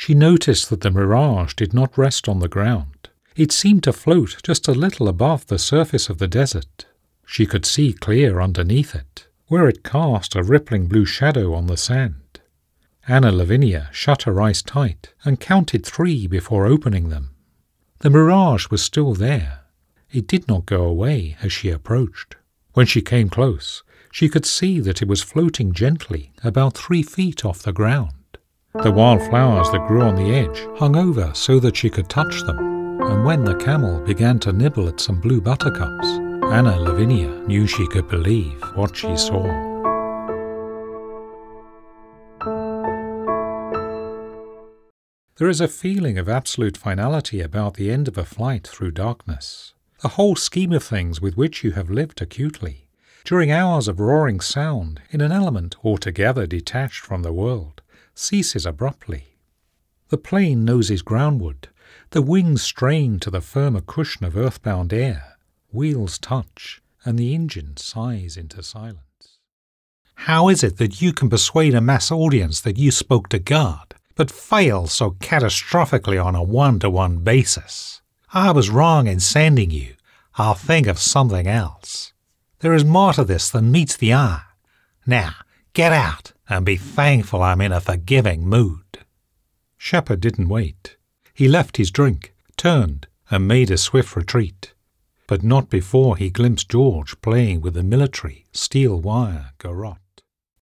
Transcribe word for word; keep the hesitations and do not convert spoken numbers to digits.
She noticed that the Mirage did not rest on the ground. It seemed to float just a little above the surface of the desert. She could see clear underneath it, where it cast a rippling blue shadow on the sand. Anna Lavinia shut her eyes tight and counted three before opening them. The Mirage was still there. It did not go away as she approached. When she came close, she could see that it was floating gently about three feet off the ground. The wild flowers that grew on the edge hung over so that she could touch them, and when the camel began to nibble at some blue buttercups, Anna Lavinia knew she could believe what she saw. There is a feeling of absolute finality about the end of a flight through darkness. The whole scheme of things with which you have lived acutely, during hours of roaring sound in an element altogether detached from the world, ceases abruptly. The plane noses groundward, the wings strain to the firmer cushion of earthbound air, wheels touch, and the engine sighs into silence. How is it that you can persuade a mass audience that you spoke to God, but fail so catastrophically on a one-to-one basis? I was wrong in sending you. I'll think of something else. There is more to this than meets the eye. Now, get out and be thankful I'm in a forgiving mood. Shepard didn't wait. He left his drink, turned, and made a swift retreat. But not before he glimpsed George playing with the military steel wire garrote.